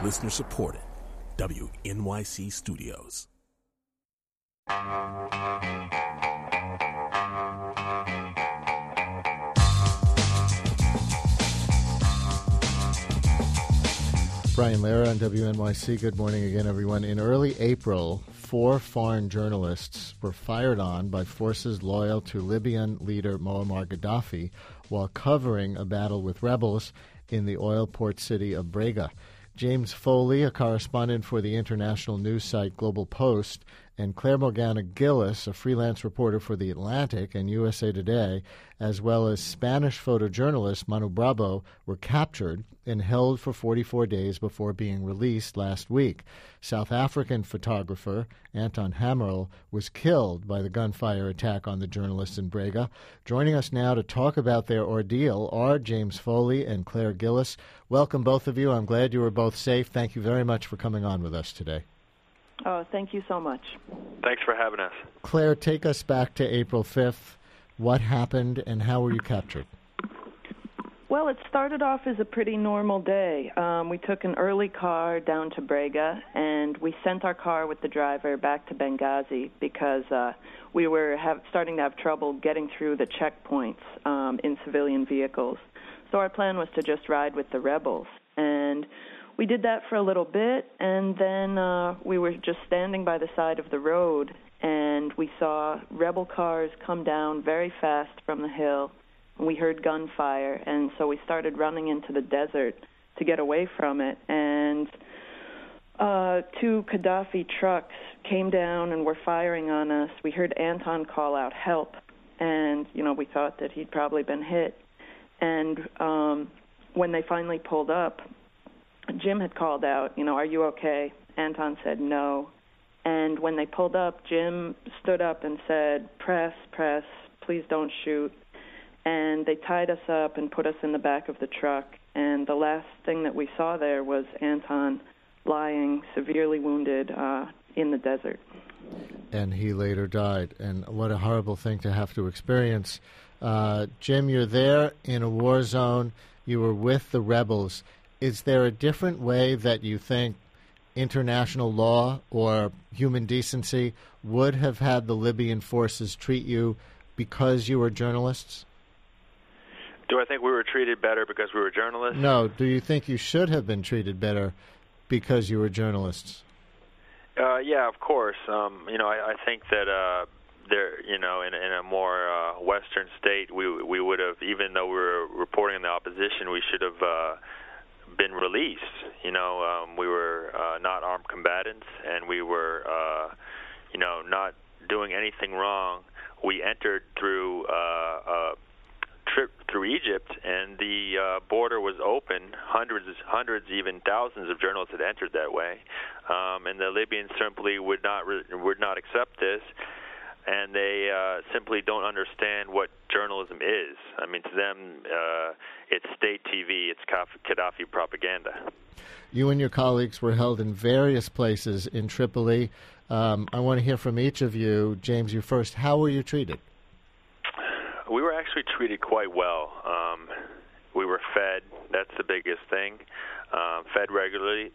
Listener supported. WNYC Studios. Brian Lehrer on WNYC. Good morning again, everyone. In early April, 4 foreign journalists were fired on by forces loyal to Libyan leader Muammar Gaddafi while covering a battle with rebels in the oil port city of Brega. James Foley, a correspondent for the international news site Global Post, and Claire Morgana Gillis, a freelance reporter for The Atlantic and USA Today, as well as Spanish photojournalist Manu Bravo, were captured and held for 44 days before being released last week. South African photographer Anton Hammerl was killed by the gunfire attack on the journalists in Brega. Joining us now to talk about their ordeal are James Foley and Claire Gillis. Welcome, both of you. I'm glad you were both safe. Thank you very much for coming on with us today. Oh, thank you so much. Thanks for having us. Claire, take us back to April 5th. What happened and how were you captured? Well, it started off as a pretty normal day. We took an early car down to Brega, and we sent our car with the driver back to Benghazi because we were starting to have trouble getting through the checkpoints in civilian vehicles. So our plan was to just ride with the rebels. And we did that for a little bit, and then we were just standing by the side of the road, and we saw rebel cars come down very fast from the hill. We heard gunfire, and so we started running into the desert to get away from it. And 2 Gaddafi trucks came down and were firing on us. We heard Anton call out, "Help!" And, we thought that he'd probably been hit. And when they finally pulled up, Jim had called out, "Are you okay?" Anton said no. And when they pulled up, Jim stood up and said, "Press, press, please don't shoot." And they tied us up and put us in the back of the truck. And the last thing that we saw there was Anton lying severely wounded in the desert. And he later died. And what a horrible thing to have to experience. Jim, you're there in a war zone. You were with the rebels. Is there a different way that you think international law or human decency would have had the Libyan forces treat you because you were journalists? Do I think we were treated better because we were journalists? No. Do you think you should have been treated better because you were journalists? Yeah, of course. I think that there, in a more Western state, we would have, even though we were reporting in the opposition, we should have been released. We were not armed combatants, and we were, not doing anything wrong. We entered through a trip through Egypt, and the border was open. Hundreds, even thousands of journalists had entered that way, and the Libyans simply would not accept this. And they simply don't understand what journalism is. I mean, to them, it's state TV, it's Gaddafi propaganda. You and your colleagues were held in various places in Tripoli. I want to hear from each of you. James, you first. How were you treated? We were actually treated quite well. We were fed. That's the biggest thing. Fed regularly.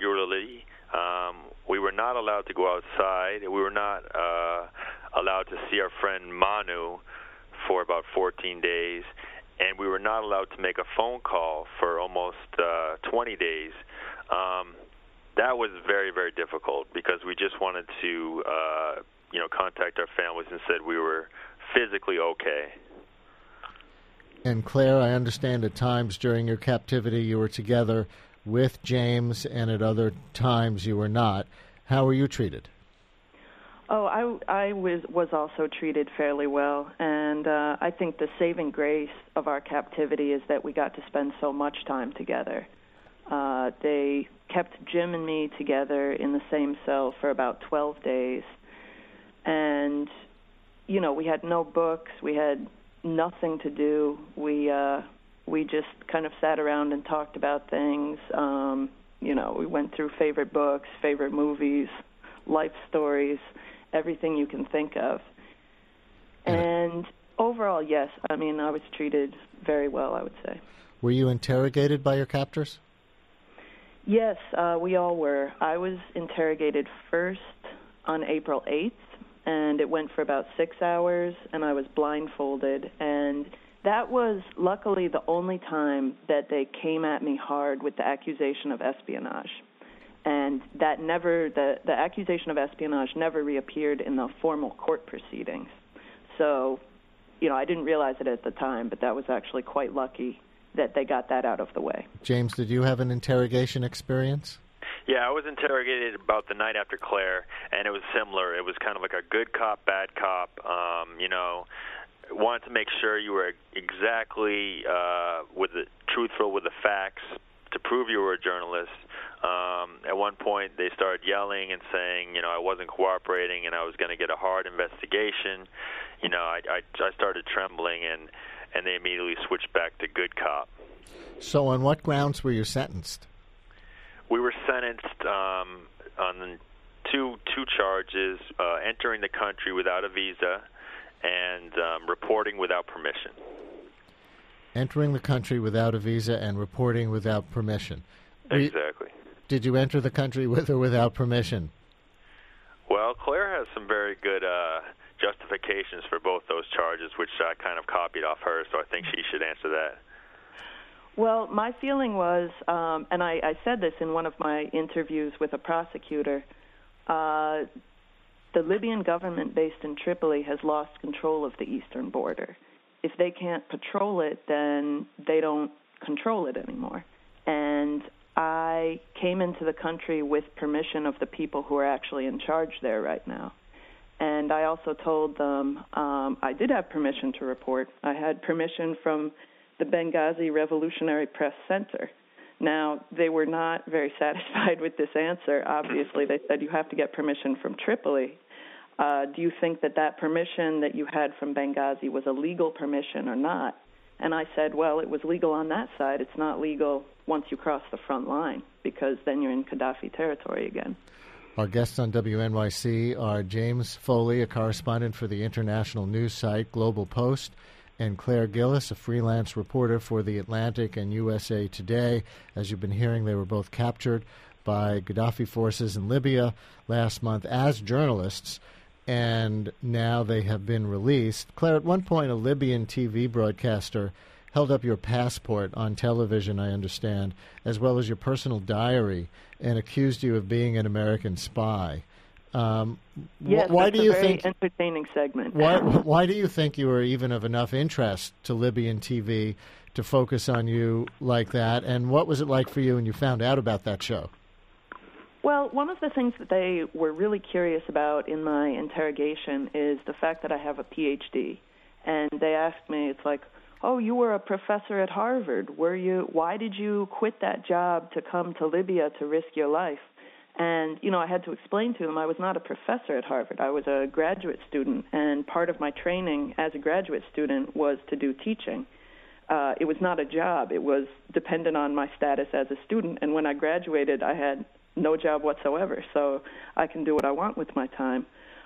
We were not allowed to go outside. We were not allowed to see our friend Manu for about 14 days, and we were not allowed to make a phone call for almost 20 days. That was very, very difficult because we just wanted to, contact our families and said we were physically okay. And Claire, I understand at times during your captivity you were together with James, and at other times you were not. How were you treated? Oh, I was also treated fairly well, and I think the saving grace of our captivity is that we got to spend so much time together. They kept Jim and me together in the same cell for about 12 days, and, we had no books, we had nothing to do. We just kind of sat around and talked about things. We went through favorite books, favorite movies, life stories, everything you can think of. And overall, yes, I was treated very well, I would say. Were you interrogated by your captors? Yes, we all were. I was interrogated first on April 8th, and it went for about 6 hours, and I was blindfolded. And that was luckily the only time that they came at me hard with the accusation of espionage. And that never, the accusation of espionage never reappeared in the formal court proceedings. So, I didn't realize it at the time, but that was actually quite lucky that they got that out of the way. James, did you have an interrogation experience? Yeah, I was interrogated about the night after Claire, and it was similar. It was kind of like a good cop, bad cop. Wanted to make sure you were exactly truthful with the facts to prove you were a journalist. At one point, they started yelling and saying, I wasn't cooperating and I was going to get a hard investigation. I started trembling, and they immediately switched back to good cop. So on what grounds were you sentenced? We were sentenced on two charges, entering the country without a visa and reporting without permission. Entering the country without a visa and reporting without permission. Exactly. Did you enter the country with or without permission? Well, Claire has some very good justifications for both those charges, which I kind of copied off her, so I think she should answer that. Well, my feeling was, and I said this in one of my interviews with a prosecutor, the Libyan government based in Tripoli has lost control of the eastern border. If they can't patrol it, then they don't control it anymore. And I came into the country with permission of the people who are actually in charge there right now. And I also told them I did have permission to report. I had permission from the Benghazi Revolutionary Press Center. Now, they were not very satisfied with this answer. Obviously, they said you have to get permission from Tripoli. Do you think that permission that you had from Benghazi was a legal permission or not? And I said, well, it was legal on that side. It's not legal once you cross the front line, because then you're in Gaddafi territory again. Our guests on WNYC are James Foley, a correspondent for the international news site Global Post, and Claire Gillis, a freelance reporter for The Atlantic and USA Today. As you've been hearing, they were both captured by Gaddafi forces in Libya last month as journalists, and now they have been released. Claire, at one point, a Libyan TV broadcaster held up your passport on television, I understand, as well as your personal diary, and accused you of being an American spy. Yes, why that's do you a very think entertaining segment. Why do you think you were even of enough interest to Libyan TV to focus on you like that? And what was it like for you when you found out about that show? Well, one of the things that they were really curious about in my interrogation is the fact that I have a PhD. And they asked me, it's like, oh, you were a professor at Harvard. Why did you quit that job to come to Libya to risk your life? And, I had to explain to them I was not a professor at Harvard. I was a graduate student, and part of my training as a graduate student was to do teaching. It was not a job. It was dependent on my status as a student. And when I graduated, I had no job whatsoever, so I can do what I want with my time.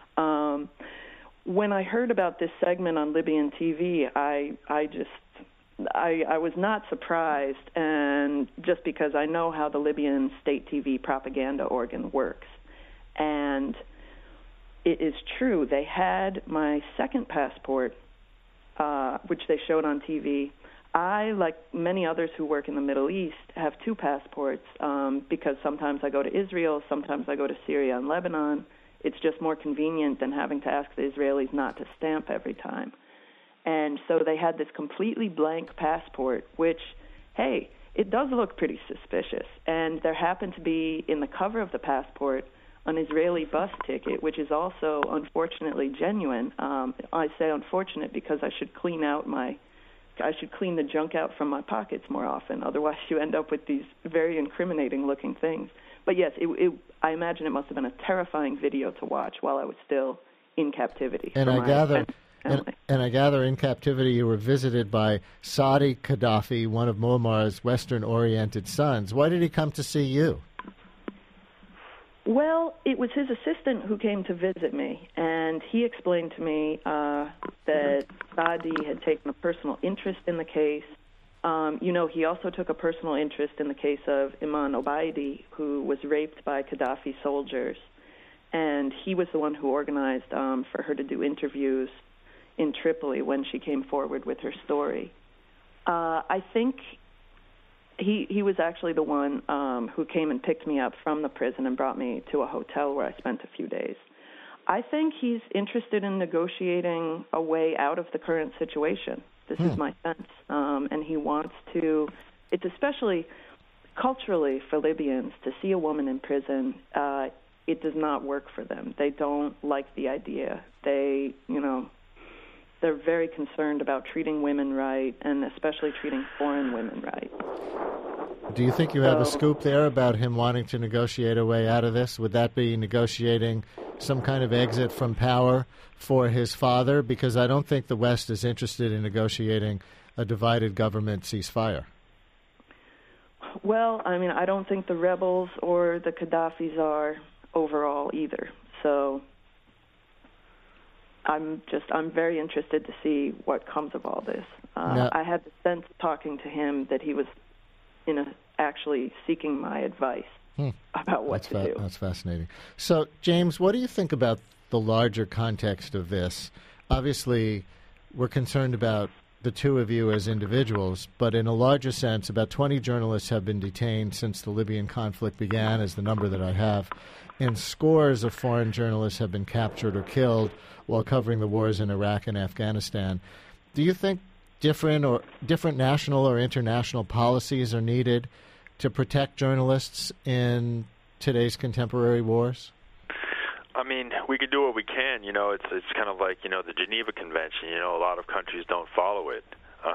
When I heard about this segment on Libyan TV, I was not surprised, and just because I know how the Libyan state TV propaganda organ works. And it is true, they had my second passport, which they showed on TV. I, like many others who work in the Middle East, have two passports because sometimes I go to Israel, sometimes I go to Syria and Lebanon. It's just more convenient than having to ask the Israelis not to stamp every time. And so they had this completely blank passport, which, hey, it does look pretty suspicious. And there happened to be in the cover of the passport an Israeli bus ticket, which is also unfortunately genuine. I say unfortunate because I should clean the junk out from my pockets more often. Otherwise, you end up with these very incriminating-looking things. But yes, I imagine it must have been a terrifying video to watch while I was still in captivity. And I gather in captivity you were visited by Saadi Gaddafi, one of Muammar's Western-oriented sons. Why did he come to see you? Well, it was his assistant who came to visit me, and he explained to me that Saadi had taken a personal interest in the case, He also took a personal interest in the case of Iman Obaidi, who was raped by Gaddafi soldiers. And he was the one who organized for her to do interviews in Tripoli when she came forward with her story. I think he was actually the one who came and picked me up from the prison and brought me to a hotel where I spent a few days. I think he's interested in negotiating a way out of the current situation. This is my sense. And he wants to, it's especially culturally for Libyans, to see a woman in prison, it does not work for them. They don't like the idea. They're very concerned about treating women right, and especially treating foreign women right. Do you think you have a scoop there about him wanting to negotiate a way out of this? Would that be negotiating some kind of exit from power for his father? Because I don't think the West is interested in negotiating a divided government ceasefire. Well, I don't think the rebels or the Gaddafis are overall either. So I'm very interested to see what comes of all this. I had the sense talking to him that he was actually seeking my advice about what to do. That's fascinating. So, James, what do you think about the larger context of this? Obviously, we're concerned about the two of you as individuals, but in a larger sense, about 20 journalists have been detained since the Libyan conflict began, is the number that I have, and scores of foreign journalists have been captured or killed while covering the wars in Iraq and Afghanistan. Do you think different national or international policies are needed to protect journalists in today's contemporary wars? We could do what we can. It's kind of like, the Geneva Convention. A lot of countries don't follow it.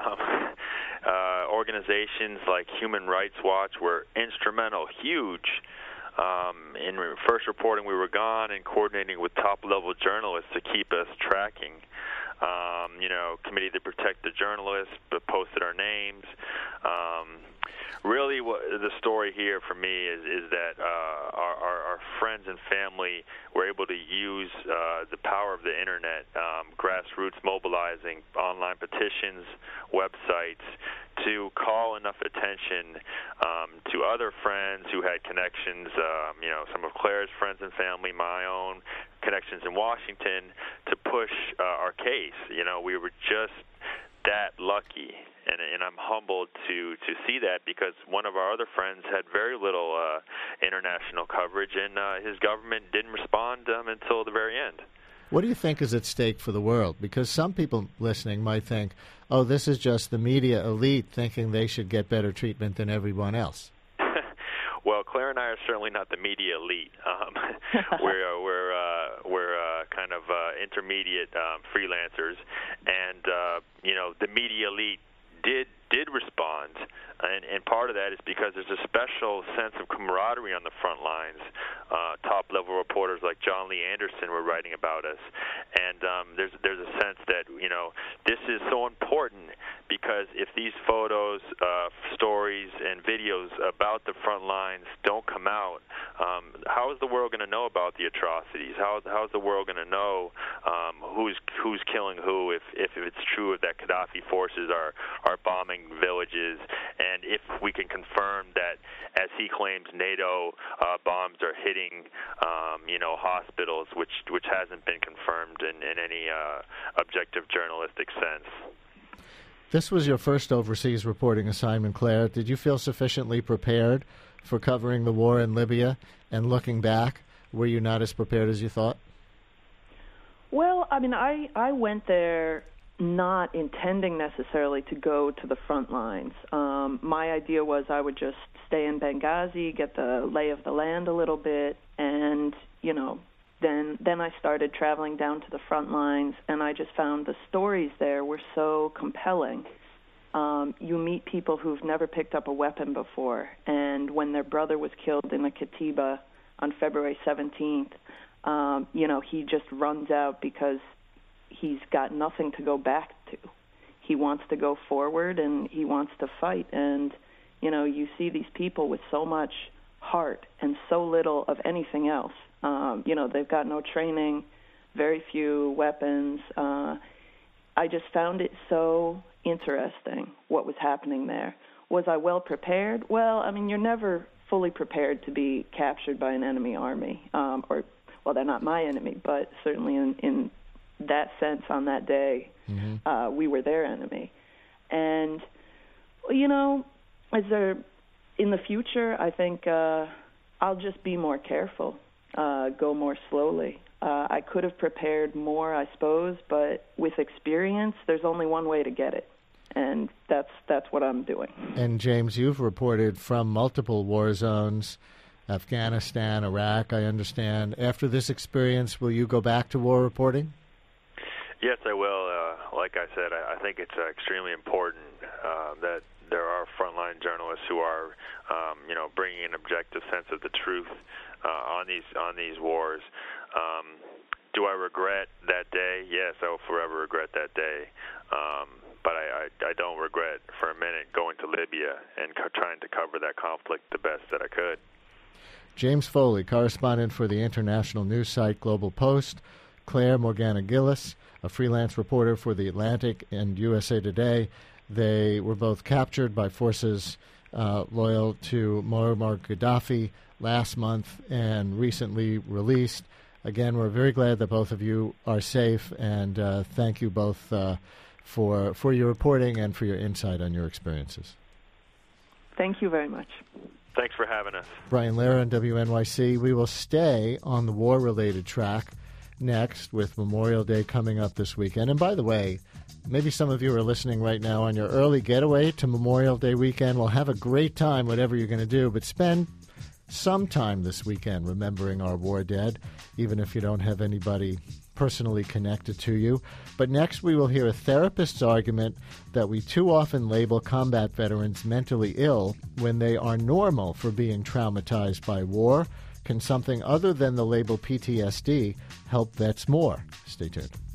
Organizations like Human Rights Watch were instrumental, huge, in first reporting we were gone and coordinating with top-level journalists to keep us tracking. Committee to Protect the Journalists, but posted our names. Really, the story here for me is that our friends and family were able to use the power of the internet, grassroots mobilizing, online petitions, websites, to call enough attention to other friends who had connections, some of Claire's friends and family, my own connections in Washington, to push our case. We were just that lucky, and I'm humbled to see that, because one of our other friends had very little international coverage, and his government didn't respond until the very end. What do you think is at stake for the world? Because some people listening might think, oh, this is just the media elite thinking they should get better treatment than everyone else. Well, Claire and I are certainly not the media elite. We're kind of intermediate freelancers, and the media elite did respond, and part of that is because there's a special sense of camaraderie on the front lines. Top-level reporters like John Lee Anderson were writing about us, and there's a sense that this is so important, because if these photos, stories, and videos about the front lines don't come out, how is the world going to know about the atrocities? How is the world going to know who's killing who if it's true that Gaddafi forces are bombing villages, and if we can confirm that, as he claims, NATO bombs are hitting hospitals, which hasn't been confirmed in any objective journalistic sense. This was your first overseas reporting assignment, Claire. Did you feel sufficiently prepared for covering the war in Libya? And looking back, were you not as prepared as you thought? Well, I went there not intending necessarily to go to the front lines. My idea was I would just stay in Benghazi, get the lay of the land a little bit, and, then I started traveling down to the front lines, and I just found the stories there were so compelling. You meet people who've never picked up a weapon before, and when their brother was killed in a Katiba on February 17th, he just runs out because he's got nothing to go back to. He wants to go forward, and he wants to fight. And, you see these people with so much heart and so little of anything else. They've got no training, very few weapons. I just found it so interesting what was happening there. Was I well prepared? Well, I mean, you're never fully prepared to be captured by an enemy army, well, they're not my enemy, but certainly in that sense on that day, we were their enemy. And, you know, in the future, I think I'll just be more careful, go more slowly. I could have prepared more, I suppose, but with experience, there's only one way to get it. And that's what I'm doing. And, James, you've reported from multiple war zones, Afghanistan, Iraq, I understand. After this experience, will you go back to war reporting? Yes, I will. Like I said, I think it's extremely important that there are frontline journalists who are, bringing an objective sense of the truth on these wars. Do I regret that day? Yes, I will forever regret that day. But I don't regret for a minute going to Libya and trying to cover that conflict the best that I could. James Foley, correspondent for the international news site Global Post. Claire Morgana-Gillis, a freelance reporter for The Atlantic and USA Today. They were both captured by forces loyal to Muammar Gaddafi last month and recently released. Again, we're very glad that both of you are safe, and thank you both for your reporting and for your insight on your experiences. Thank you very much. Thanks for having us. Brian Lehrer on WNYC. We will stay on the war-related track next with Memorial Day coming up this weekend. And by the way, maybe some of you are listening right now on your early getaway to Memorial Day weekend. Well, have a great time, whatever you're going to do, but spend some time this weekend remembering our war dead, even if you don't have anybody personally connected to you. But next we will hear a therapist's argument that we too often label combat veterans mentally ill when they are normal for being traumatized by war. Can something other than the label PTSD help vets more? Stay tuned.